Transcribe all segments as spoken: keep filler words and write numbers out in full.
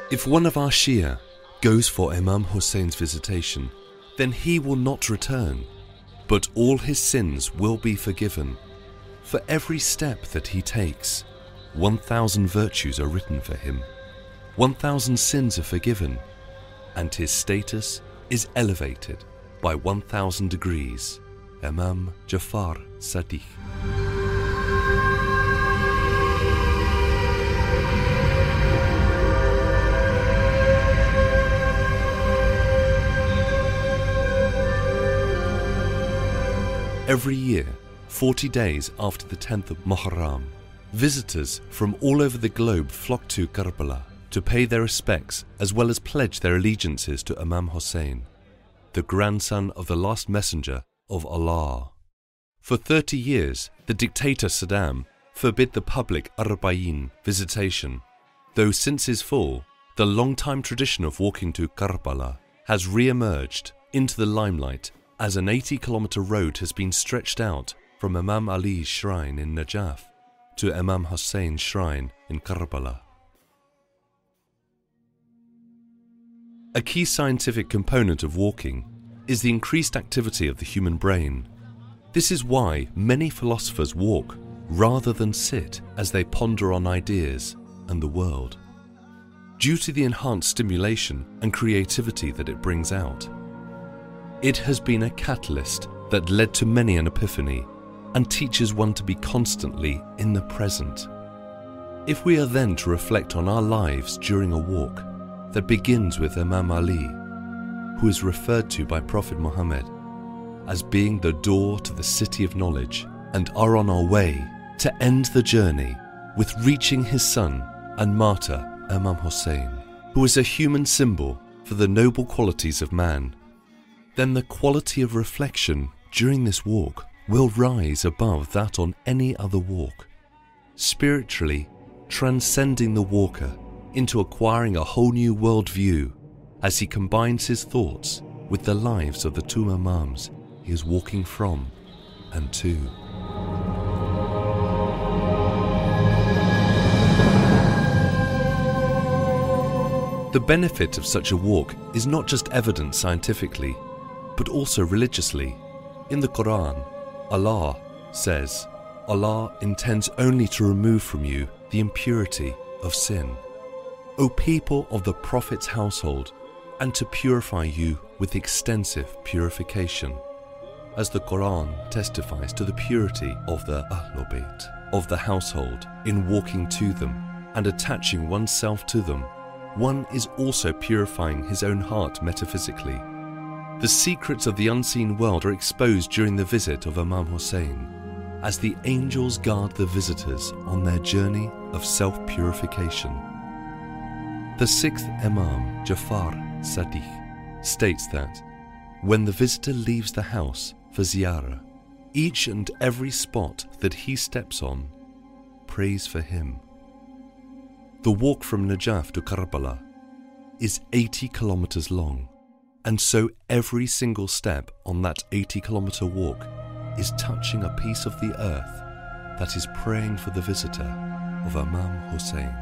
If one of our Shia goes for Imam Hussein's visitation, then he will not return, but all his sins will be forgiven. For every step that he takes, one thousand virtues are written for him, one thousand sins are forgiven, and his status is elevated by one thousand degrees. Imam Jafar Sadiq. Every year, forty days after the tenth of Muharram, visitors from all over the globe flock to Karbala to pay their respects as well as pledge their allegiances to Imam Hussein, the grandson of the last messenger of Allah. For thirty years, the dictator Saddam forbid the public Arba'in visitation, though since his fall, the long-time tradition of walking to Karbala has re-emerged into the limelight as an eighty kilometer road has been stretched out from Imam Ali's shrine in Najaf to Imam Hussein's shrine in Karbala. A key scientific component of walking is the increased activity of the human brain. This is why many philosophers walk rather than sit as they ponder on ideas and the world, due to the enhanced stimulation and creativity that it brings out. It has been a catalyst that led to many an epiphany and teaches one to be constantly in the present. If we are then to reflect on our lives during a walk that begins with Imam Ali, who is referred to by Prophet Muhammad as being the door to the city of knowledge, and are on our way to end the journey with reaching his son and martyr Imam Hussein, who is a human symbol for the noble qualities of man, then the quality of reflection during this walk will rise above that on any other walk, spiritually transcending the walker into acquiring a whole new worldview as he combines his thoughts with the lives of the two Imams he is walking from and to. The benefit of such a walk is not just evident scientifically, but also religiously. In the Quran, Allah says, Allah intends only to remove from you the impurity of sin, O people of the Prophet's household, and to purify you with extensive purification, as the Quran testifies to the purity of the Ahlul Bayt, of the household, in walking to them and attaching oneself to them. One is also purifying his own heart metaphysically. The secrets of the unseen world are exposed during the visit of Imam Hussein, as the angels guard the visitors on their journey of self-purification. The sixth Imam, Jafar Sadiq, states that when the visitor leaves the house for ziyarah, each and every spot that he steps on prays for him. The walk from Najaf to Karbala is eighty kilometers long, and so every single step on that eighty kilometer walk is touching a piece of the earth that is praying for the visitor of Imam Hussein.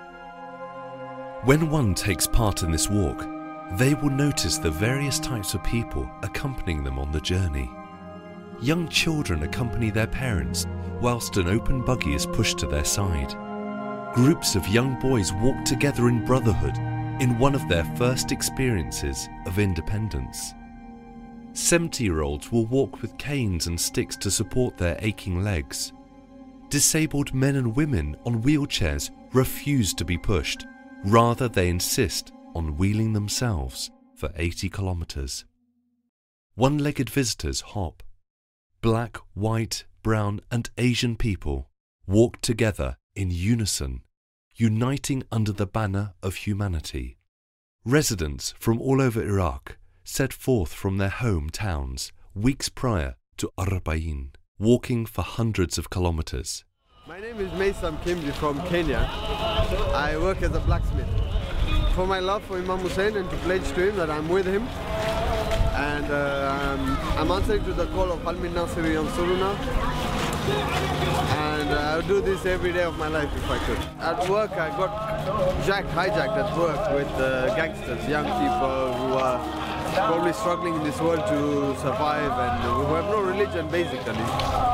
When one takes part in this walk, they will notice the various types of people accompanying them on the journey. Young children accompany their parents whilst an open buggy is pushed to their side. Groups of young boys walk together in brotherhood in one of their first experiences of independence. seventy-year-olds will walk with canes and sticks to support their aching legs. Disabled men and women on wheelchairs refuse to be pushed. Rather, they insist on wheeling themselves for eighty kilometers. One-legged visitors hop. Black, white, brown, and Asian people walk together in unison, uniting under the banner of humanity. Residents from all over Iraq set forth from their hometowns weeks prior to Arba'in, walking for hundreds of kilometers. My name is Maysam Kimji from Kenya. I work as a blacksmith. For my love for Imam Hussein and to pledge to him that I'm with him, and uh, I'm, I'm answering to the call of Al Min Nasiri Yansuruna, and uh, I would do this every day of my life if I could. At work I got jacked, hijacked at work with uh, gangsters, young people who are probably struggling in this world to survive and who have no religion basically.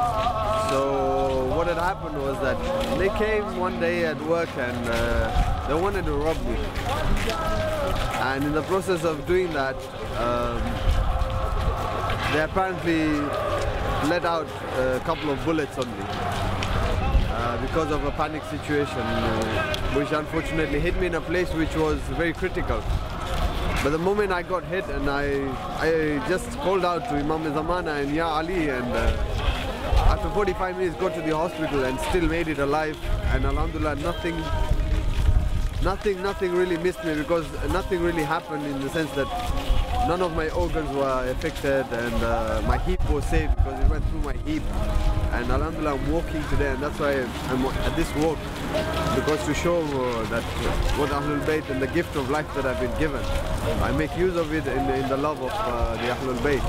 So what had happened was that they came one day at work and uh, they wanted to rob me. And in the process of doing that, um, they apparently let out a couple of bullets on me uh, because of a panic situation, uh, which unfortunately hit me in a place which was very critical. But the moment I got hit, and I, I just called out to Imam Zamana and Ya Ali, and uh, after forty-five minutes got to the hospital and still made it alive. And Alhamdulillah, nothing, nothing, nothing really missed me, because nothing really happened in the sense that none of my organs were affected, and uh, my hip was saved because it went through my hip. And Alhamdulillah, I'm walking today, and that's why I'm at this walk, because to show uh, that uh, what Ahlul Bayt and the gift of life that I've been given, I make use of it in, in the love of uh, the Ahlul Bayt.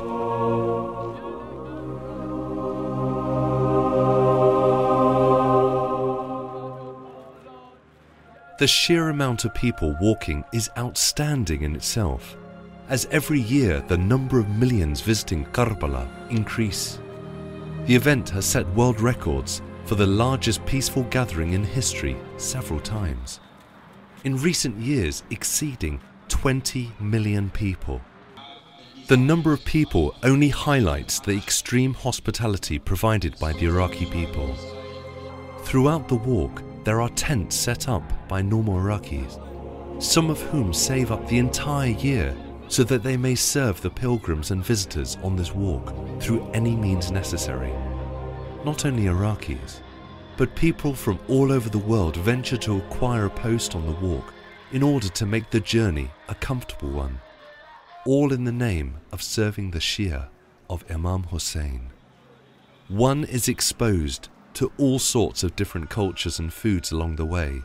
The sheer amount of people walking is outstanding in itself, as every year the number of millions visiting Karbala increase. The event has set world records for the largest peaceful gathering in history several times, in recent years exceeding twenty million people. The number of people only highlights the extreme hospitality provided by the Iraqi people. Throughout the walk, there are tents set up by normal Iraqis, some of whom save up the entire year so that they may serve the pilgrims and visitors on this walk through any means necessary. Not only Iraqis, but people from all over the world venture to acquire a post on the walk in order to make the journey a comfortable one, all in the name of serving the Shia of Imam Hussein. One is exposed to all sorts of different cultures and foods along the way.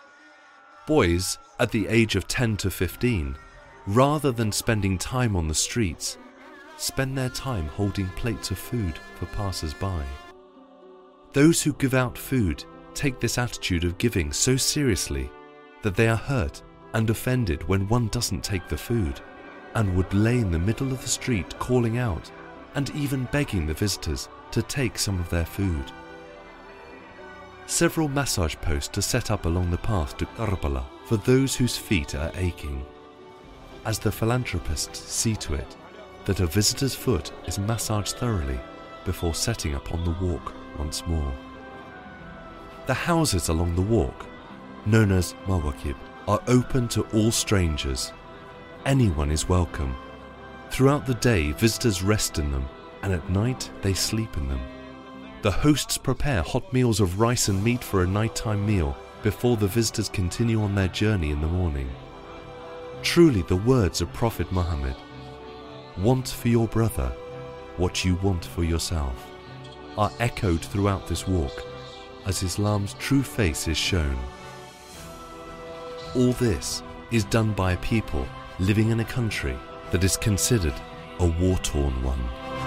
Boys at the age of ten to fifteen, rather than spending time on the streets, spend their time holding plates of food for passers-by. Those who give out food take this attitude of giving so seriously that they are hurt and offended when one doesn't take the food, and would lay in the middle of the street calling out and even begging the visitors to take some of their food. Several massage posts are set up along the path to Karbala for those whose feet are aching, as the philanthropists see to it that a visitor's foot is massaged thoroughly before setting up on the walk once more. The houses along the walk, known as mawakib, are open to all strangers. Anyone is welcome. Throughout the day, visitors rest in them, and at night they sleep in them. The hosts prepare hot meals of rice and meat for a nighttime meal before the visitors continue on their journey in the morning. Truly the words of Prophet Muhammad, "Want for your brother what you want for yourself," are echoed throughout this walk as Islam's true face is shown. All this is done by a people living in a country that is considered a war-torn one.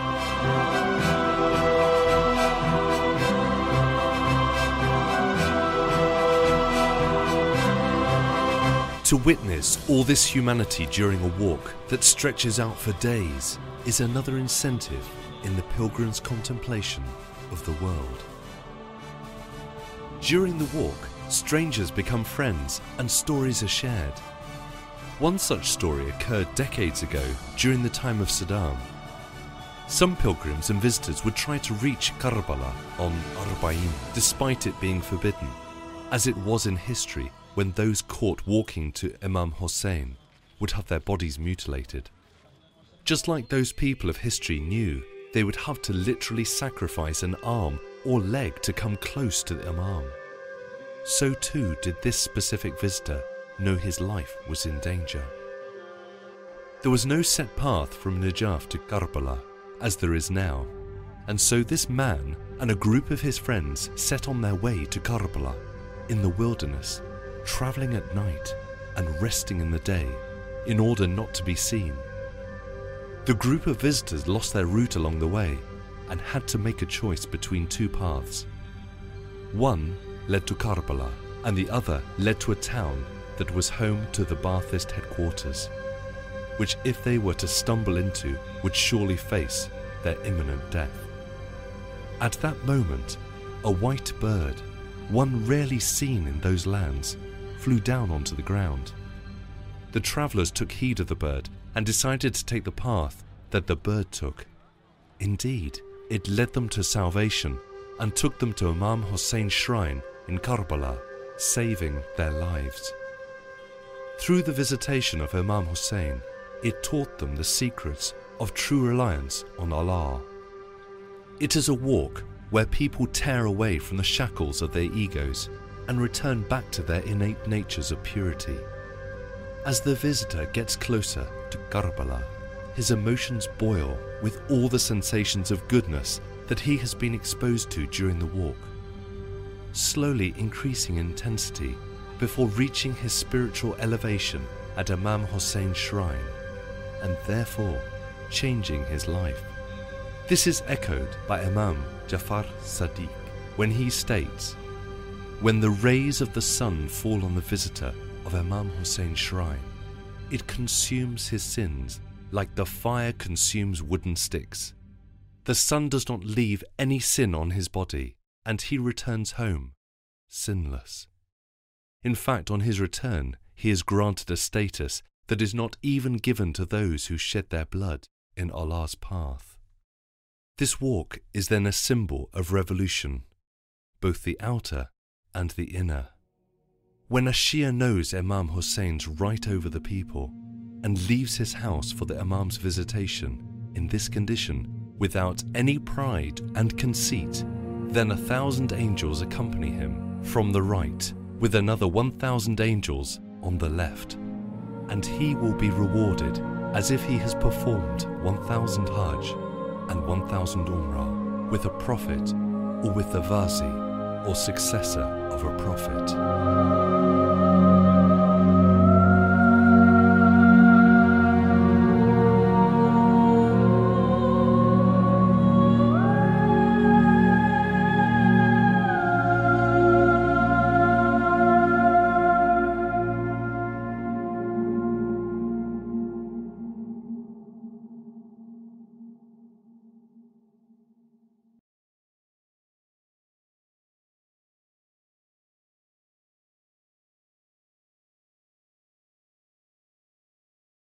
To witness all this humanity during a walk that stretches out for days is another incentive in the pilgrim's contemplation of the world. During the walk, strangers become friends and stories are shared. One such story occurred decades ago during the time of Saddam. Some pilgrims and visitors would try to reach Karbala on Arba'in despite it being forbidden, as it was in history when those caught walking to Imam Hussein would have their bodies mutilated. Just like those people of history knew they would have to literally sacrifice an arm or leg to come close to the Imam, so too did this specific visitor know his life was in danger. There was no set path from Najaf to Karbala as there is now, and so this man and a group of his friends set on their way to Karbala in the wilderness, travelling at night and resting in the day in order not to be seen. The group of visitors lost their route along the way and had to make a choice between two paths. One led to Karbala and the other led to a town that was home to the Ba'athist headquarters, which if they were to stumble into would surely face their imminent death. At that moment, a white bird, one rarely seen in those lands, flew down onto the ground. The travellers took heed of the bird and decided to take the path that the bird took. Indeed, it led them to salvation and took them to Imam Hussein's shrine in Karbala, saving their lives. Through the visitation of Imam Hussein, it taught them the secrets of true reliance on Allah. It is a walk where people tear away from the shackles of their egos and return back to their innate natures of purity. As the visitor gets closer to Karbala, his emotions boil with all the sensations of goodness that he has been exposed to during the walk, slowly increasing in intensity before reaching his spiritual elevation at Imam Hussein's shrine, and therefore changing his life. This is echoed by Imam Jafar Sadiq when he states, "When the rays of the sun fall on the visitor of Imam Hussein's shrine, it consumes his sins like the fire consumes wooden sticks. The sun does not leave any sin on his body, and he returns home sinless. In fact, on his return, he is granted a status that is not even given to those who shed their blood in Allah's path." This walk is then a symbol of revolution, both the outer and the inner. When a Shia knows Imam Hussein's right over the people and leaves his house for the Imam's visitation in this condition without any pride and conceit, then a thousand angels accompany him from the right with another one thousand angels on the left, and he will be rewarded as if he has performed one thousand Hajj and one thousand Umrah with a prophet or with the Wazi or successor of a prophet.